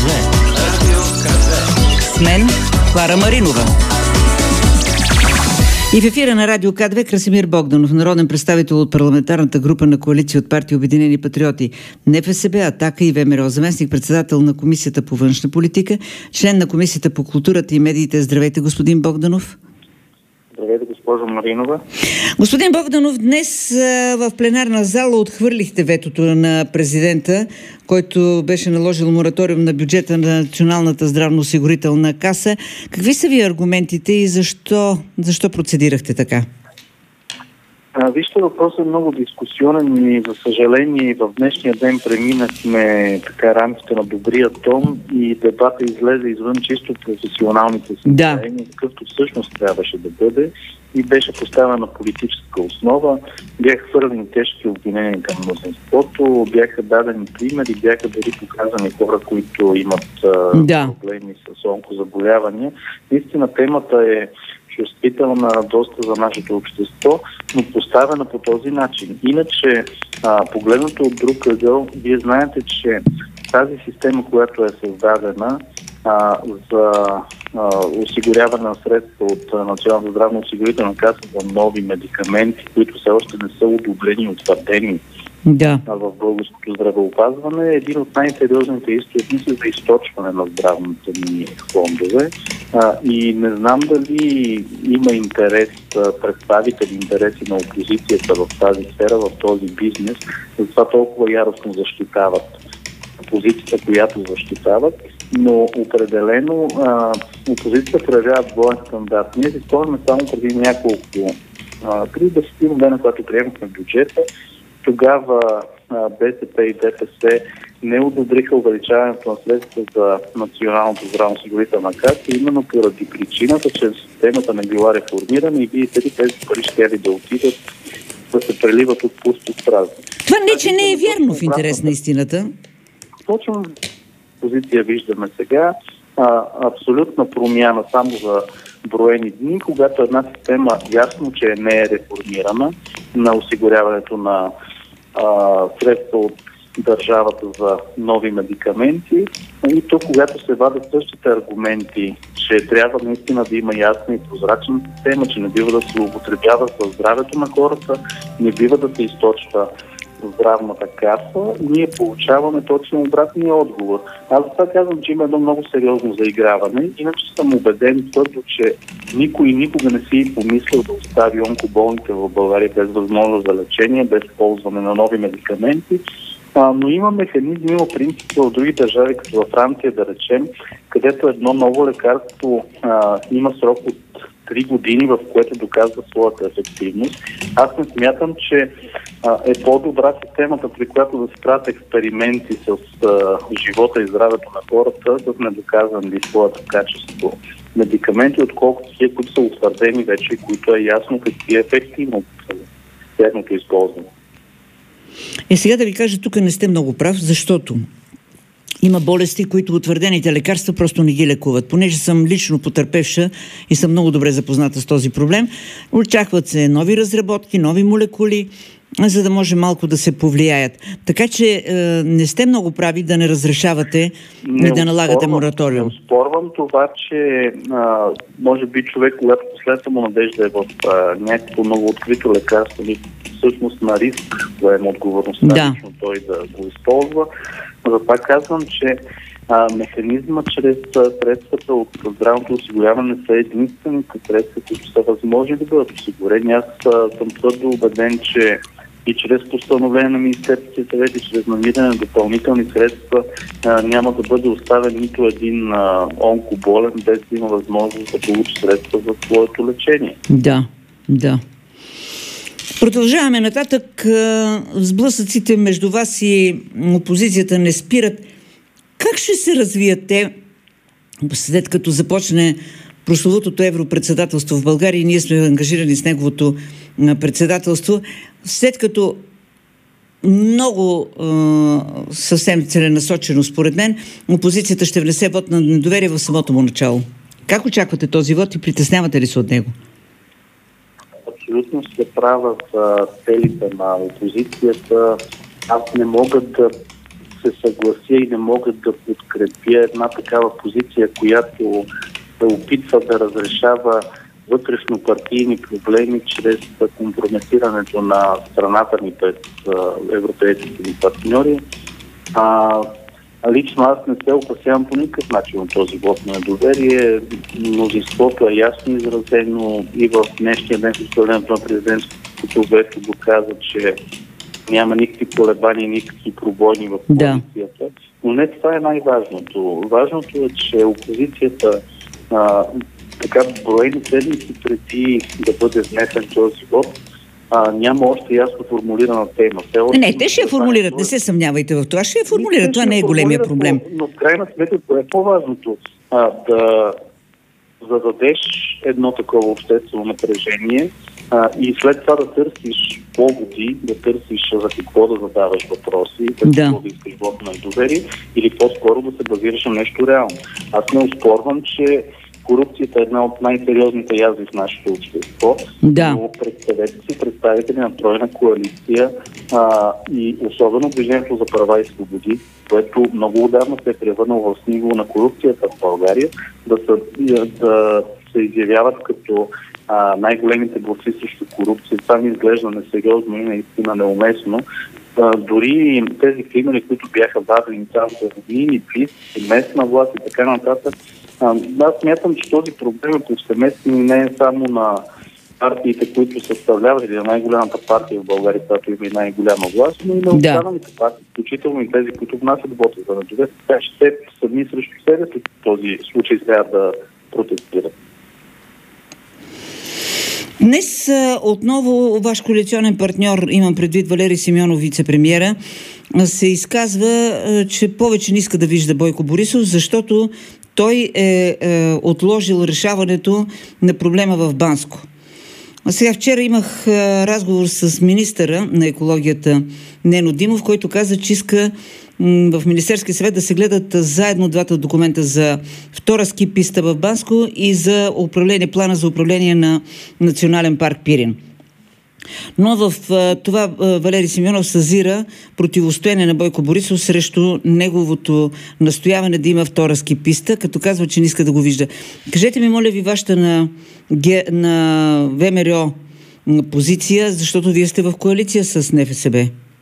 Радио К2. С мен Клара Маринова. И в ефира на Радио К2 Красимир Богданов, народен представител от парламентарната група на коалиция от партии Обединени патриоти, НФСБ, Атака и ВМРО, заместник-председател на Комисията по външна политика, член на Комисията по културата и медиите. Здравейте, господин Богданов. Здравейте, госпожо Маринова. Господин Богданов, днес в пленарна зала отхвърлихте ветото на президента, който беше наложил мораториум на бюджета на Националната здравноосигурителна каса. Какви са ви аргументите и защо процедирахте така? Вижте, въпросът е много дискусионен и, за съжаление, в днешния ден преминахме така рамките на добрия тон и дебата излезе извън чисто професионалните си намерения, какъвто всъщност трябваше да бъде, и беше поставена на политическа основа. Бяха хвърлени тежки обвинения към мнозинството, бяха дадени примери, бяха дори показани хора, които имат проблеми с онкозаболявания. Наистина темата е чувствителна доста за нашето общество, но поставена по този начин. Иначе, погледнато от друг ъгъл, вие знаете, че тази система, която е създадена за осигуряване на средства от Националната здравноосигурителна каса за нови медикаменти, които все още не са одобрени и утвърдени в българското здравеопазване, е един от най-сериозните източници за източване на здравните ни фондове. И не знам дали има интерес, интереси на опозицията в тази сфера, в този бизнес, затова толкова яростно защитават позицията, която защитават, но определено опозицията проявява двоен стандарт. Ние си спомняме само преди преди 10 дена, когато приемахме бюджета, тогава БСП и ДПС не одобриха увеличаването на средства за Националната здравноосигурителна каса, именно поради причината, че системата не била реформирана и видите ли, тези пари ще да отидат да се преливат от пусто в празно. Това че не е вярно в интерес на истината. Точно позиция виждаме сега. Абсолютна промяна само за броени дни, когато една система ясно, че не е реформирана на осигуряването на средства от държавата за нови медикаменти. И то, когато се вадят същите аргументи, че трябва наистина да има ясна и прозрачна система, че не бива да се злоупотребява със здравето на хората, не бива да се източва здравната каса, ние получаваме точно обратния отговор. Аз за това казвам, че има едно много сериозно заиграване. Иначе съм убеден твърдо, че никой никога не си помислил да остави онкоболните в България без възможност за лечение, без ползване на нови медикаменти. Но има механизми, има принципи в други държави, като във Франция, да речем, където едно ново лекарство има срок от 3 години, в което доказва своята ефективност. Аз не смятам, че е по-добра системата, при която да се правят експерименти с живота и здравето на хората, с недоказани своето качество медикаменти, отколкото тия, които са утвърдени вече и които е ясно какви ефекти има от тяхното използване. Сега да ви кажа, тук не сте много прав, защото има болести, които утвърдените лекарства просто не ги лекуват. Понеже съм лично потърпевша и съм много добре запозната с този проблем, очакват се нови разработки, нови молекули, за да може малко да се повлияят. Така че не сте много прави да не разрешавате и да налагате мораториум. Не спорвам това, че може би човек, когато последната му надежда е в някакво много открито лекарство, всъщност на риск да има отговорността лично той да го използва. Затова казвам, че механизма чрез средствата от здравното осигуряване са единствените средства, които са възможни да бъдат осигурени. Аз съм твърдо убеден, че и чрез постановление на Министерския съвет и чрез намиране на допълнителни средства няма да бъде оставен нито един онкоболен, без да има възможност да получи средства за своето лечение. Да. Продължаваме нататък. Сблъсъците между вас и опозицията не спират. Как ще се развият те, след като започне прословутото европредседателство в България и ние сме ангажирани с неговото председателство, след като много съвсем целенасочено, според мен, опозицията ще внесе вот на недоверие в самото му начало? Как очаквате този вот и притеснявате ли се от него? Абсолютно сте права за целите на опозицията. Аз не мога да се съглася и не мога да подкрепя една такава позиция, която се опитва да разрешава вътрешно-партийни проблеми чрез компрометирането на страната ни пред европейските ни партньори. Лично аз не се опасявам по никакъв начин от този вот на недоверие. Мнозинството е ясно изразено и в днешния ден с управлението на президентското вето доказа, че няма никакви колебания, никакви пробойни в коалицията. Да. Но не това е най-важното. Важното е, че опозицията така броени седмици преди да бъде внесен този вот, няма още ясно формулирана тема. Те ще я формулират, не се съмнявайте в това. Ще я формулират, това не е големия проблем. Но в крайна сметка, кое е по-важното? Да зададеш едно такова обществено напрежение и след това да търсиш поводи, да търсиш за какво да задаваш въпроси, какво да искаш вот на недоверие, или по-скоро да се базираш на нещо реално. Аз не оспорвам, че корупцията е една от най-сериозните язви в нашето общество. Но представете си представители на тройна коалиция и особено Движението за права и свободи, което много отдавна се е превърнало в символ на корупцията в България, да се изявяват като най-големите борци срещу корупция. Това ми изглежда несериозно и наистина неуместно. Дори тези примери, които бяха дадени там за години, ПИС, местна власт и така нататък, аз смятам, че този проблем е повсеместен не е само на партиите, които съставляват, или на най-голямата партия в България, която има и най-голяма власт, но и на останалите партии, включително и тези, които внасят вота за недоверие. Така че те сами срещу себе си в този случай трябва да протестират. Днес отново ваш коалиционен партньор, имам предвид Валери Симеонов, вице-премиера, се изказва, че повече не иска да вижда Бойко Борисов, защото той е отложил решаването на проблема в Банско. Сега вчера имах разговор с министъра на екологията Нено Димов, който каза, че иска в Министерския съвет да се гледат заедно двата документа за втора ски писта в Банско и за плана за управление на Национален парк Пирин. Но в това Валери Симеонов съзира противостояние на Бойко Борисов срещу неговото настояване да има втора ски писта, като казва, че не иска да го вижда. Кажете ми, моля ви, вашата на ВМРО позиция, защото вие сте в коалиция с НФСБ.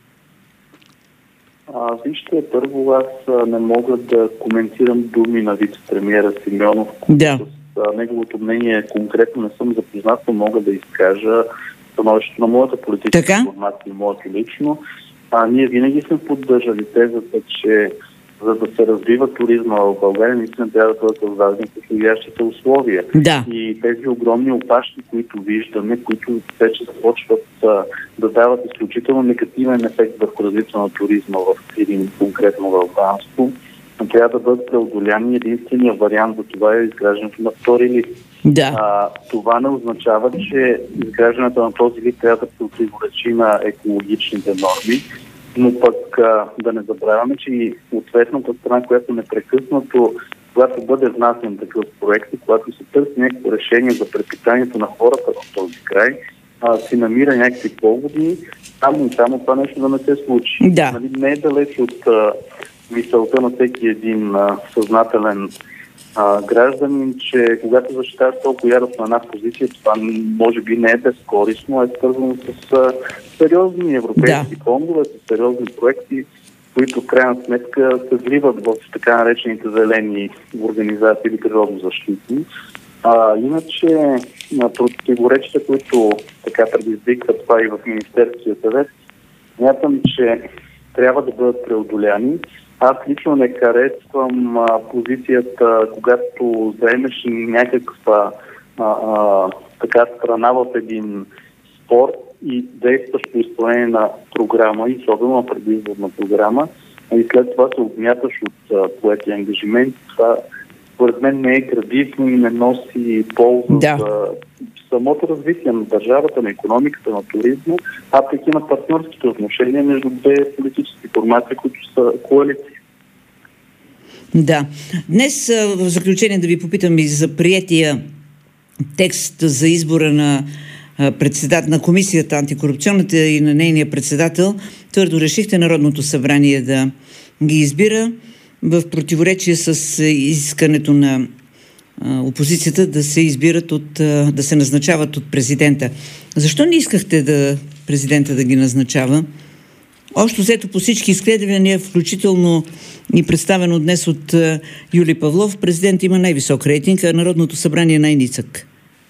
Вижте, първо аз не мога да коментирам думи на вице-премиера Симеонов. С неговото мнение конкретно не съм запознат, но мога да изкажа становището на моята политическа формация и моето лично. Ние винаги сме поддържали тезата, че за да се развива туризма в България, наистина трябва да бъдат създадени подходящите условия. И тези огромни опашки, които виждаме, които вече започват да дават изключително негативен ефект върху развитието на туризма в Пирин, конкретно в Банско, трябва да бъдат преодоляни. Единственият вариант за това е изграждането на втори лифт. Това не означава, че изграждането на този лифт трябва да противоречи на екологичните норми, но пък да не забравяме, че и ответната страна, която непрекъснато, когато бъде внасен такъв проект и когато се търси някакво решение за препитанието на хората в този край, си намира някакви поводи, само и само това нещо да не се случи. Не е далеч от мисълта на всеки един съзнателен гражданин, че когато защитаваш толкова яростно една позиция, това може би не е безкорисно, а е свързано с сериозни европейски фондове, с сериозни проекти, които в крайна сметка се вливат в така наречените зелени организации или природозащитни. Иначе противоречията, които така предизвикват това и в Министерския съвет, смятам, че трябва да бъдат преодоляни. Аз лично не харесвам позицията, когато заемеш някаква така страна в един спор и действаш по изпълнение на програма, и особено на предизборна програма, и след това се отмяташ от поети ангажимент. Това според мен не е градивно и не носи полза за самото развитие на държавата, на икономиката, на туризма, а пък и на партньорските отношения между две политически формации, които са коалиции. Днес в заключение да ви попитам и за приетия текст за избора на на комисията антикорупционната и на нейния председател, твърдо решихте Народното събрание да ги избира в противоречие с изискането на опозицията да се избират да се назначават от президента. Защо не искахте президента да ги назначава? Общо взето по всички изследвания, включително и представено днес от Юли Павлов, президент има най-висок рейтинг, а Народното събрание най-нисък.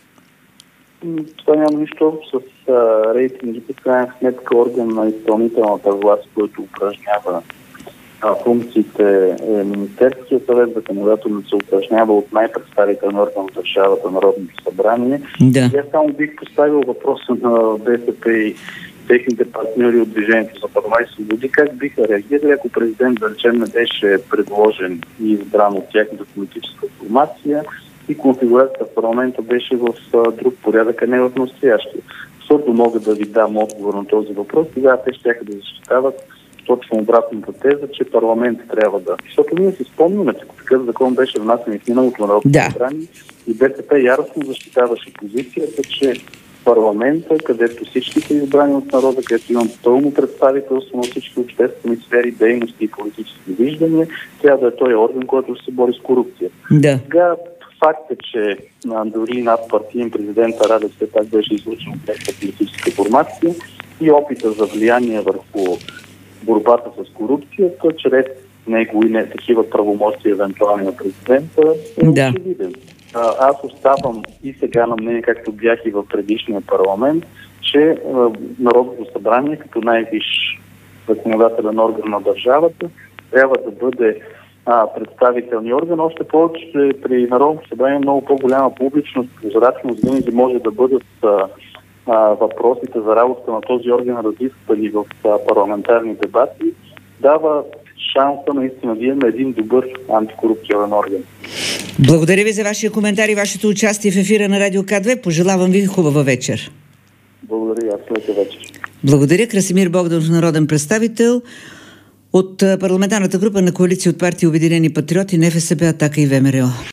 Това няма нищо общо с рейтингите. В крайна сметка орган на изпълнителната власт, който упражнява функциите Министерския съвет, законодателно се упражнява от най-представителен орган в държавата, Народното събрание. Да. Аз само бих поставил въпроса на БСП и техните партньори от Движението за права и свободи, как биха реагирали, ако президент, да речем, не беше предложен и избран от тяхната политическа формация и конфигурацията в парламента беше в друг порядък, а не в настоящия. Защото мога да ви дам отговор на този въпрос, тогава те ще да защитават точно обратната теза, че парламент трябва да. Защото ние си спомняме, че такъв закон беше внасен и в миналото Народно събрание и БСП яростно защитаваше позицията, че парламента, където всички са избрани от народа, където имам пълно представителство на всички обществени сфери, дейности и политически виждания, трябва да е той орган, който се бори с корупция. Да. Сега факт е, че дори надпартиен президента Радев все пак беше излучен от някаква политическа формация и опита за влияние върху борбата с корупцията, чрез него и не такива правомощия евентуални на президента, е очевиден. Аз оставам и сега на мнение, както бях и в предишния парламент, че Народното събрание, като най-висш законодателен орган на държавата, трябва да бъде представителни орган. Още повече, че при Народното събрание много по-голяма публичност, прозрачност, винаги може да бъдат въпросите за работа на този орган разисквани в парламентарни дебати, дава шанса наистина да имаме един добър антикорупционен орган. Благодаря ви за вашия коментар и вашето участие в ефира на Радио К2. Пожелавам ви хубава вечер. Благодаря, след вечер. Благодаря. Красимир Богданов, народен представител от парламентарната група на коалиция от партии Обединени патриоти, НФСБ, Атака и ВМРО.